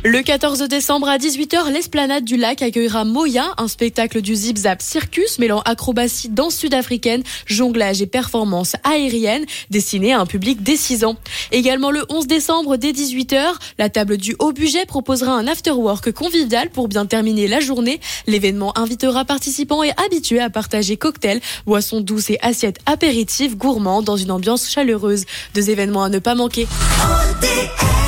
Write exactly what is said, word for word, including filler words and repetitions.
Le quatorze décembre à dix-huit heures, l'Esplanade du Lac accueillera Moya, un spectacle du Zip Zap Circus mêlant acrobatie, danse sud-africaine, jonglage et performances aériennes destiné à un public dès six ans. Également le onze décembre dès dix-huit heures, la table du Haut Budget proposera un after-work convivial pour bien terminer la journée. L'événement invitera participants et habitués à partager cocktails, boissons douces et assiettes apéritives gourmands dans une ambiance chaleureuse. Deux événements à ne pas manquer. O D S